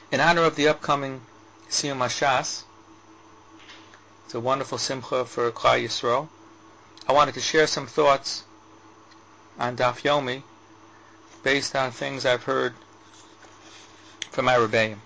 In honor of the upcoming Siyum HaShas, it's a wonderful simcha for Klal Yisrael. I wanted to share some thoughts on Daf Yomi based on things I've heard from my Rebbeim.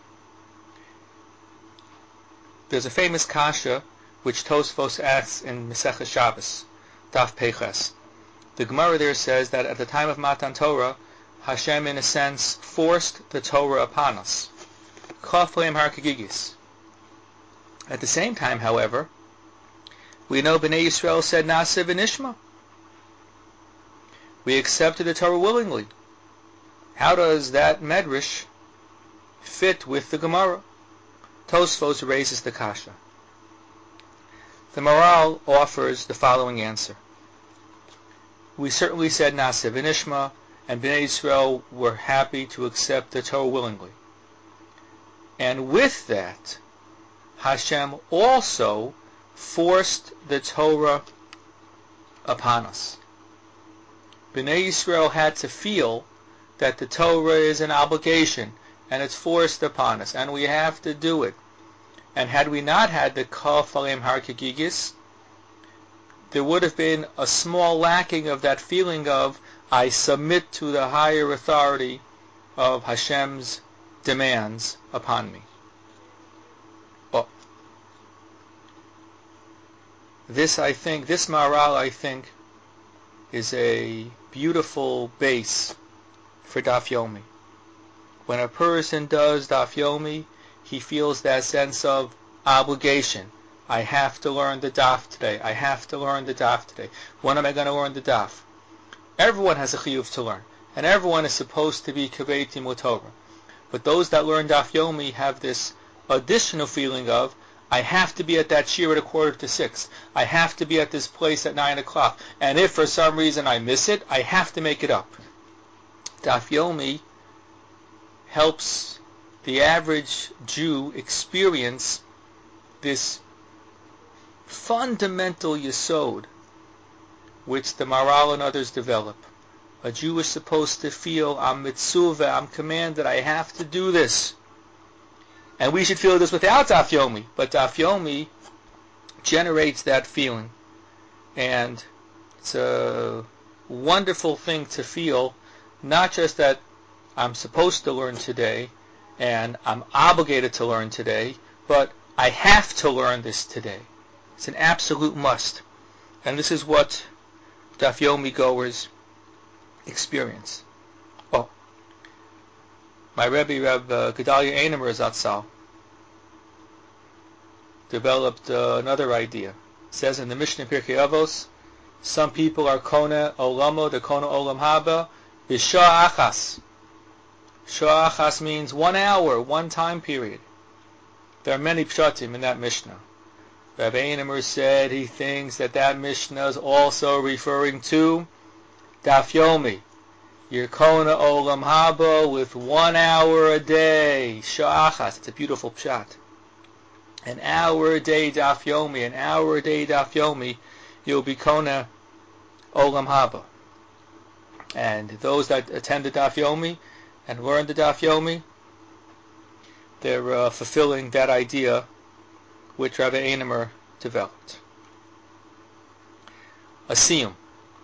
There's a famous kasha which Tosfos asks in Masechah Shabbos, Daf Peches. The Gemara there says that at the time of Matan Torah, Hashem, in a sense, forced the Torah upon us. Chafleim Harkagigis. At the same time, however, we know Bnei Yisrael said Na'aseh v'nishma. We accepted the Torah willingly. How does that medrash fit with the Gemara? Tosfos raises the kasha. The Maral offers the following answer. We certainly said Na'aseh v'nishma, and Bnei Yisrael were happy to accept the Torah willingly. And with that, Hashem also forced the Torah upon us. Bnei Yisrael had to feel that the Torah is an obligation and it's forced upon us and we have to do it. And had we not had the Kaf Alim Harkagigis, there would have been a small lacking of that feeling of I submit to the higher authority of Hashem's demands upon me. This Maharal, I think, is a beautiful base for Daf Yomi. When a person does Daf Yomi, he feels that sense of obligation. I have to learn the Daf today. I have to learn the Daf today. When am I going to learn the Daf? Everyone has a chiyuv to learn, and everyone is supposed to be kavei timud Torah. But those that learn Daf Yomi have this additional feeling of I have to be at that shiur at 5:45. I have to be at this place at 9 o'clock. And if for some reason I miss it, I have to make it up. Daf Yomi helps the average Jew experience this fundamental yesod which the Maharal and others develop. A Jew is supposed to feel I'm mitzuvah, I'm commanded, I have to do this. And we should feel this without Daf Yomi, but Daf Yomi generates that feeling. And it's a wonderful thing to feel, not just that I'm supposed to learn today, and I'm obligated to learn today, but I have to learn this today. It's an absolute must. And this is what Daf Yomi goers experience. My Rebbe, Reb Gedalia Einemer Zatzal, developed another idea. It says in the Mishnah Pirkei Avos, some people are kona olamo, they're kona olam haba, b'shah achas. Shah achas means 1 hour, one time period. There are many pshatim in that Mishnah. Rabbi Einemer said he thinks that Mishnah is also referring to Daf Yomi. You're kona olam haba with 1 hour a day. Sha'achas. It's a beautiful pshat. An hour a day Daf Yomi. An hour a day Daf Yomi. You'll be kona olam haba. And those that attend the Daf Yomi and learn the Daf Yomi, they're fulfilling that idea which Rabbi Einemer developed. A siyum.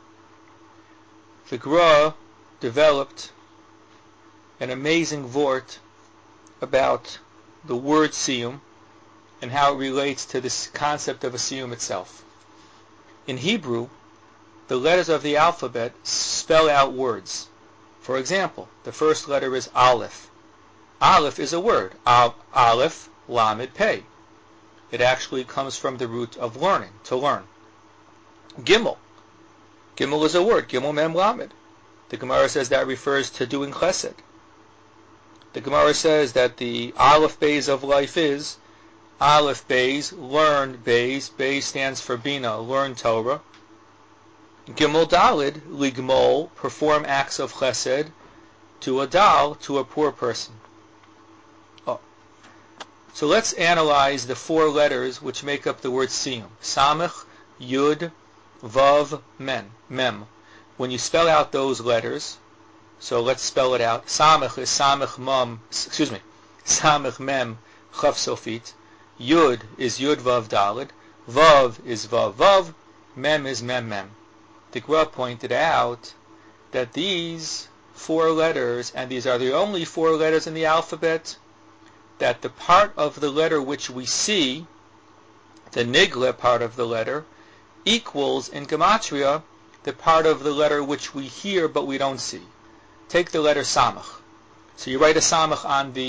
The Gra developed an amazing vort about the word siyum and how it relates to this concept of a siyum itself. In Hebrew, the letters of the alphabet spell out words. For example, the first letter is Aleph. Aleph is a word. Aleph, Lamed, Pei. It actually comes from the root of learning, to learn. Gimel. Gimel is a word. Gimel Mem Lamed. The Gemara says that refers to doing chesed. The Gemara says that the Aleph Beis of life is Aleph Beis, learn Beis. Beis stands for Bina, learn Torah. Gimel Dalid, Ligmol, perform acts of chesed, to a dal, to a poor person. So let's analyze the 4 letters which make up the word siyum. Samech, Yud, Vav, Mem. When you spell out those letters, so let's spell it out. Samech is Samech Mem. Samech Mem Chaf Sofit. Yud is Yud Vav Daled. Vav is Vav Vav. Mem is Mem Mem. The Gra pointed out that these 4 letters, and these are the only 4 letters in the alphabet, that the part of the letter which we see, the Nigla part of the letter, equals in Gematria the part of the letter which we hear but we don't see. Take the letter Samach. So you write a Samach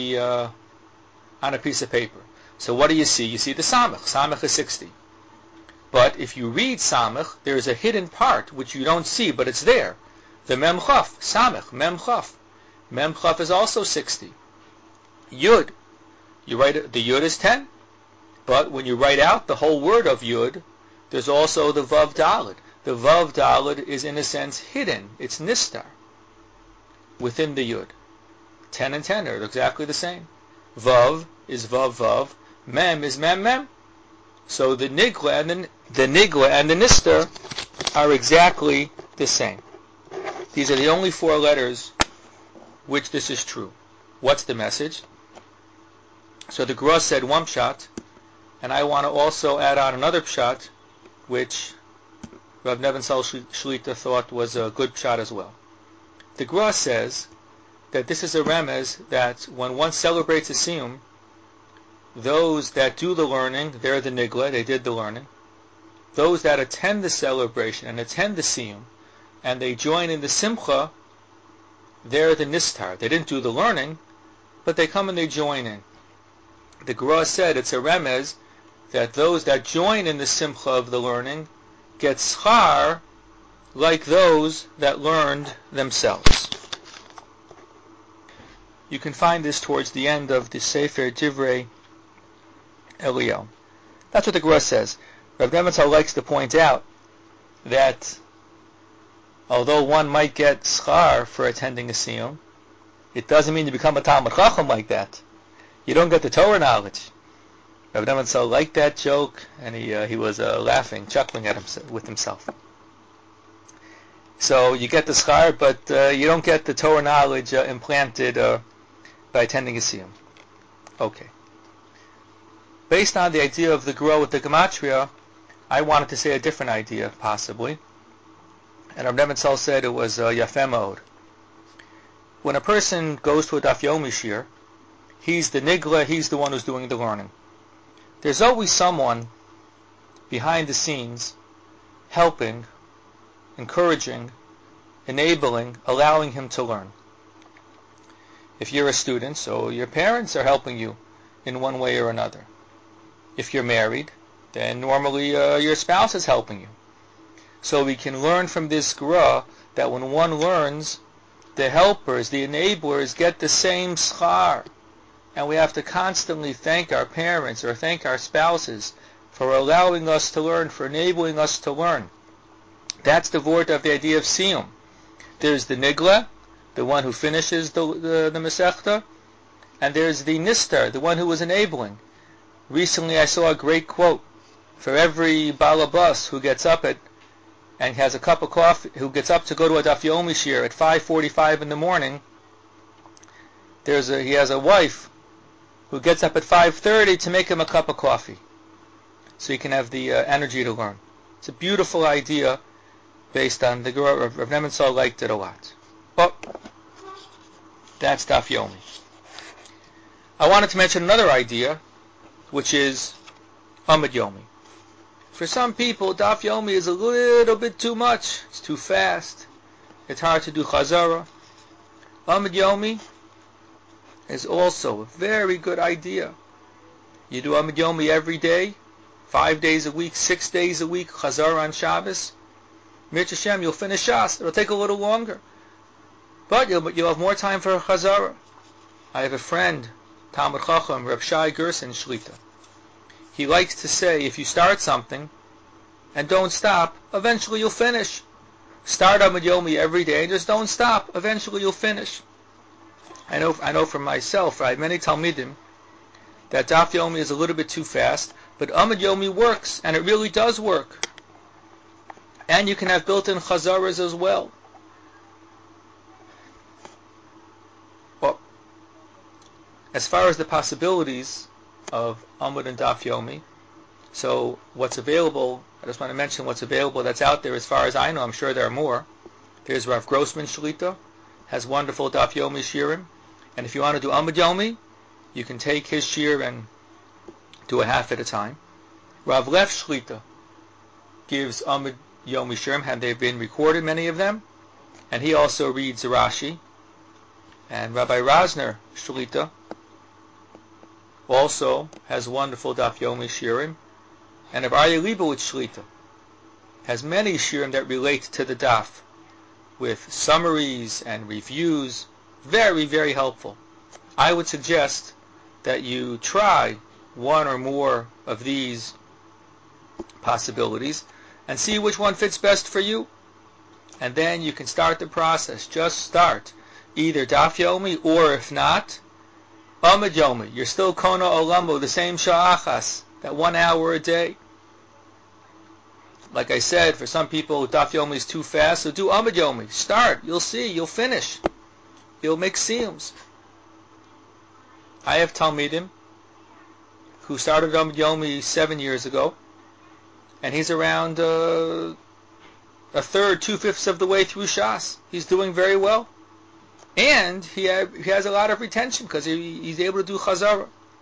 on a piece of paper. So what do you see? You see the Samach. Samach is 60. But if you read Samach, there is a hidden part which you don't see, but it's there. The Mem Chaf, Samach, Mem Chaf. Mem Chaf is also 60. Yud, you write the Yud is 10. But when you write out the whole word of Yud, there's also the Vav Daled. The Vav Daled is in a sense hidden. It's Nistar within the Yud. 10 and 10 are exactly the same. Vav is Vav Vav. Mem is Mem Mem. So the Nigla and the Nistar are exactly the same. These are the only 4 letters which this is true. What's the message? So the Gra said one pshat, and I want to also add on another pshat, which Rav Nebenzahl Shlita thought was a good pshat as well. The Gra says that this is a remez that when one celebrates a siyum, those that do the learning, they're the nigla, they did the learning. Those that attend the celebration and attend the siyum, and they join in the simcha, they're the nistar. They didn't do the learning, but they come and they join in. The Gra said it's a remez that those that join in the simcha of the learning get schar like those that learned themselves. You can find this towards the end of the Sefer Divrei Eliyahu. That's what the Gra says. Rav Nebenzahl likes to point out that although one might get schar for attending a siyum, it doesn't mean you become a Talmud Chacham like that. You don't get the Torah knowledge. Rav Nebenzahl liked that joke, and he was laughing, chuckling with himself. So you get the schar, but you don't get the Torah knowledge implanted by attending a siyum. Okay. Based on the idea of the Gra with the Gematria, I wanted to say a different idea, possibly. And Rav Nebenzahl said it was Yafeh Mod. When a person goes to a Daf Yomi shir, he's the nigla, he's the one who's doing the learning. There's always someone behind the scenes helping, encouraging, enabling, allowing him to learn. If you're a student, so your parents are helping you in one way or another. If you're married, then normally your spouse is helping you. So we can learn from this Gra that when one learns, the helpers, the enablers get the same schar. And we have to constantly thank our parents or thank our spouses for allowing us to learn, for enabling us to learn. That's the word of the idea of siyum. There's the nigla, the one who finishes the Masechta, and there's the nistar, the one who was enabling. Recently I saw a great quote. For every balabas who gets up and has a cup of coffee, who gets up to go to a Daf Yomi shir at 5:45 in the morning, he has a wife who gets up at 5:30 to make him a cup of coffee, so he can have the energy to learn. It's a beautiful idea based on the Gra. Rav Nebenzahl liked it a lot. But that's Daf Yomi. I wanted to mention another idea, which is Amud Yomi. For some people, Daf Yomi is a little bit too much. It's too fast. It's hard to do Chazara. Amud Yomi is also a very good idea. You do Amud Yomi every day, 5 days a week, 6 days a week, Chazara on Shabbos. Mirz Hashem, you'll finish Shas. It'll take a little longer, but you'll have more time for Chazara. I have a friend, Talmud Chacham, Reb Shai Gerson Shlita. He likes to say, if you start something and don't stop, eventually you'll finish. Start Amud Yomi every day and just don't stop. Eventually you'll finish. I know for myself, I have many Talmidim, that Daf Yomi is a little bit too fast, but Amud Yomi works, and it really does work. And you can have built-in Chazaras as well. Well, As far as the possibilities of Amud and Daf Yomi, so what's available, I just want to mention what's available that's out there as far as I know. I'm sure there are more. There's Rav Grossman Shlita, has wonderful Daf Yomi Shirim. And if you want to do Amud Yomi, you can take his shir and do a half at a time. Rav Lev Shlita gives Amud Yomi Shirim, and they've been recorded, many of them. And he also reads Rashi. And Rabbi Rosner Shlita also has wonderful Daf Yomi Shirim. And Rabbi Aryeh Leibowitz Shlita has many Shirim that relate to the Daf, with summaries and reviews. Very, very helpful. I would suggest that you try one or more of these possibilities and see which one fits best for you. And then you can start the process. Just start. Either Daf Yomi, or if not, Amud Yomi. You're still Kona Olamo, the same Sha'achas, that 1 hour a day. Like I said, for some people, Daf Yomi is too fast, so do Amud Yomi. Start. You'll see. You'll finish. You'll make siyums. I have Talmidim who started Amud Yomi 7 years ago, and he's around a third, 2/5 of the way through Shas. He's doing very well. And he has a lot of retention because he's able to do Chazara.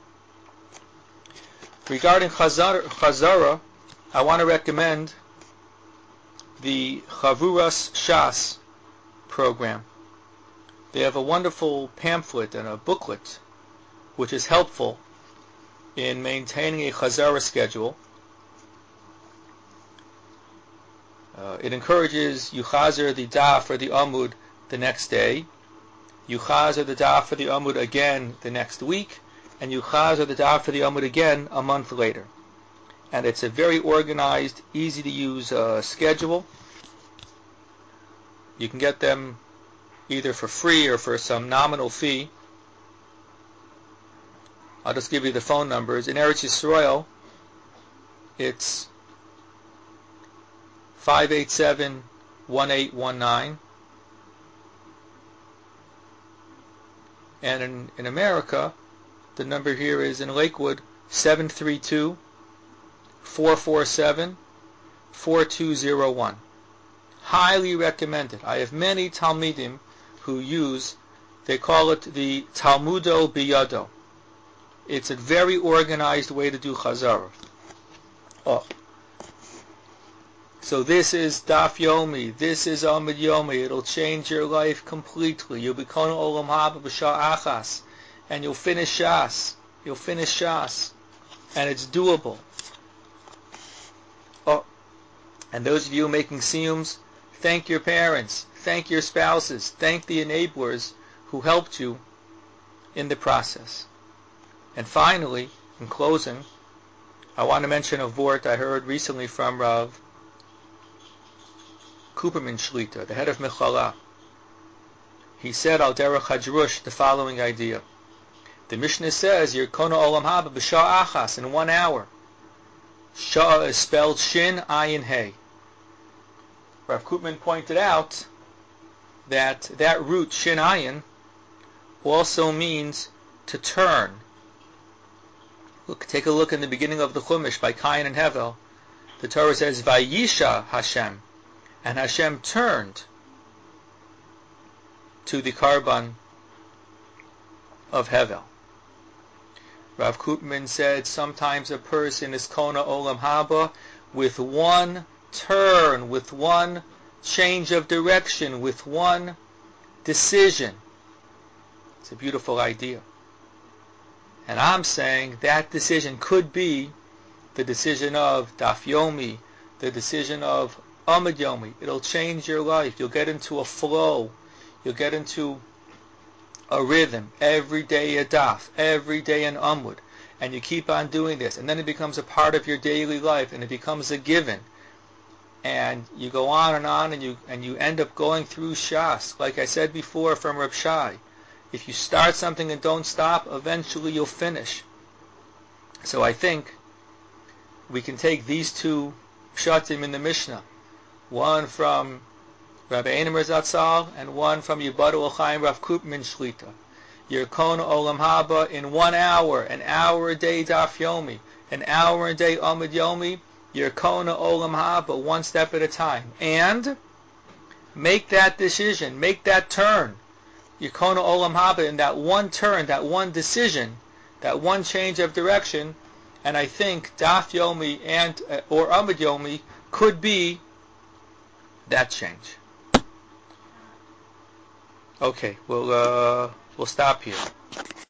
Regarding Chazara, I want to recommend the Chavuras Shas program. They have a wonderful pamphlet and a booklet which is helpful in maintaining a Chazara schedule. It encourages you chazer the daf or the amud the next day, you chazer the daf or the amud again the next week, and you chazer the daf or the amud again a month later. And it's a very organized, easy to use schedule. You can get them either for free or for some nominal fee. I'll just give you the phone numbers. In Eretz Yisrael, it's 587-1819. And in America, the number here is in Lakewood, 732-447-4201. Highly recommended. I have many Talmidim who use, they call it the Talmudo Biyado. It's a very organized way to do Chazara. So this is Daf Yomi, this is Amud Yomi. It'll change your life completely. You'll become Olam Haba b'Sha'achas, and you'll finish Shas. You'll finish Shas, and it's doable. And those of you making siyums, thank your parents, thank your spouses, thank the enablers who helped you in the process. And finally, in closing, I want to mention a vort I heard recently from Rav Kuperman Shlita, the head of Mechala. He said al derech hajrush the following idea. The Mishnah says you're kona olam haba b'sha'achas in 1 hour. Shah is spelled shin ayin hey. Rav Koopman pointed out that root shin ayin also means to turn. Look, take a look in the beginning of the Chumash by Cain and Hevel. The Torah says Vayisha Hashem, and Hashem turned to the Karban of Hevel. Rav Koopman said sometimes a person is Kona Olam Haba with one turn, with one change of direction, with one decision. It's a beautiful idea. And I'm saying that decision could be the decision of Daf Yomi, the decision of Amud Yomi. It'll change your life. You'll get into a flow. You'll get into a rhythm. Every day a Daf, every day an Amud. And you keep on doing this. And then it becomes a part of your daily life, and it becomes a given. And you go on, and you end up going through Shas. Like I said before from Reb Shai. If you start something and don't stop, eventually you'll finish. So I think we can take these two pshatim in the Mishnah, one from Rabbi Einemer Zatzal and one from Yibadu L'Chaim Rav Koopman Shlita, Yirkona Olam Haba in 1 hour, an hour a day Daf Yomi, an hour a day Amud Yomi, Yirkona Olam Haba, one step at a time. And make that decision, make that turn. Yirkona Olam Haba in that one turn, that one decision, that one change of direction. And I think Daf Yomi and or Amud Yomi could be that change. Okay, we'll stop here.